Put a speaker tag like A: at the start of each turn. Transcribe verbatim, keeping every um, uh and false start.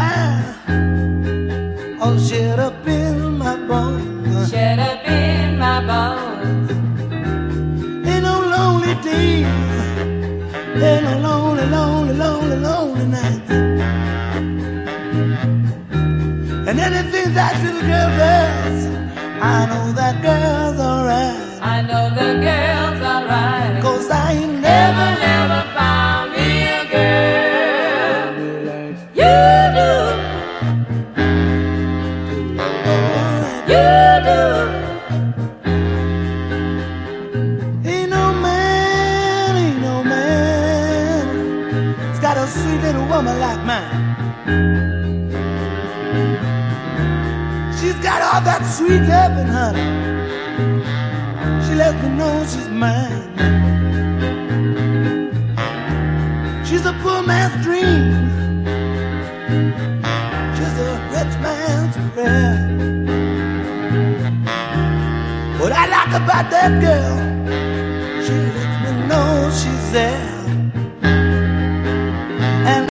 A: mine. Oh, shut up in my bones.
B: Shut up in my bones.
A: Ain't no lonely days. Ain't no lonely, lonely, lonely, lonely nights. And anything that little girl does, I know that girl's alright.
B: I know the girl's alright.
A: 'Cause I ain't
B: Never,
A: never,
B: never found me a girl. You do. You do.
A: ain't no man, ain't no man it's got a sweet little woman like mine. She's got all that sweet loving, honey. She lets me know she's mine. She's a poor man's dream. She's a rich man's prayer. What I like about that girl, she lets me know she's there.